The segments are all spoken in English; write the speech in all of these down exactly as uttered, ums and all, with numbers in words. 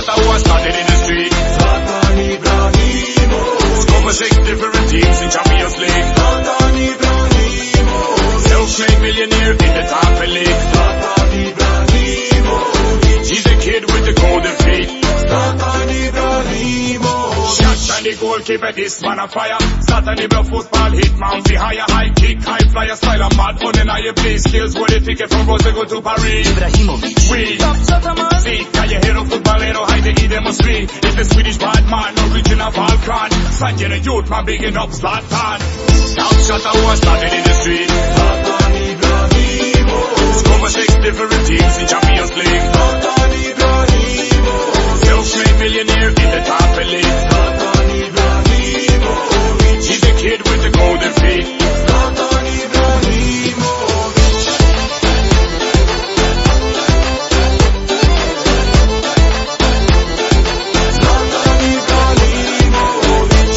Shatta who has started in the street. Zlatan Ibrahimovic. Scored for six different teams in Champions League. Zlatan Ibrahimovic. Self-made millionaire in the top league. Zlatan Ibrahimovic. He's a kid with the golden feet. Zlatan Ibrahimovic. Shots and the goalkeeper, this man a fire. Zlatan Ibra football hit man fi higher. High kick, high flyer, style and mad. Undeniable play skills, what the ticket from Portugal to Paris. Ibrahimovic. We top Shatta man. See, callejero, futbolero, hide the E must be. It's the Swedish bad man, original Balkan. Sanjay the youth man, bigging up Zlatan. Top Shatta who has started in the street. Zlatan Ibrahimovic. Scored for six different teams in Champions League. Zlatan Ibrahimovic. Self-made millionaire in the top league. Zlatan Ibrahimovic. He's a kid with the golden feet. Zlatan Ibrahimovic. Zlatan Ibrahimovic.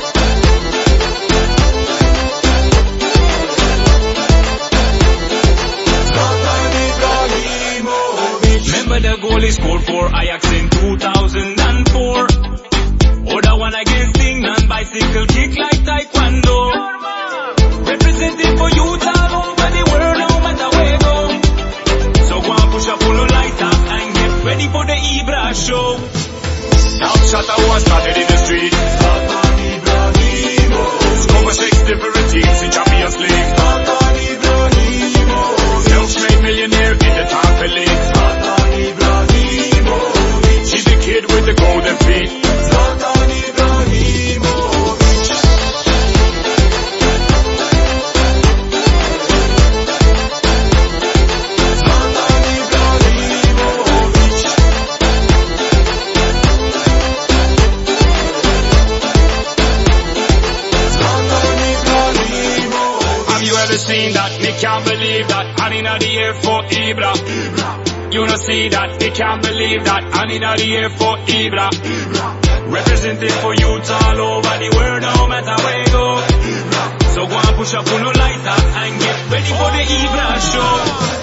Zlatan Ibrahimovic. Remember the goal he scored for Ajax in two thousand four. Or the one against England, bicycle kick like taekwondo. Representing for youth all over the world, no matter where you go. So go and push up, pull a light up and get ready for the Ibra show. Top Shatta who has started in the street. Zlatan Ibrahimovic. Scored for six different teams in Champions League. Zlatan Ibrahimovic. Self-made millionaire in the top league. Zlatan Ibrahimovic. He's a kid with the golden feet. Zlatan Ibrahimovic. Zlatan Ibrahimovic. Zlatan Ibrahimovic. Have you ever seen that? Me can't believe that. And in the air for Ibra. You don't see that. Me can't believe that. And in the air for Ibra. Representing for youth all over the world, no matter where you go. So go and push up, pull no light up and get ready for the Ibra show.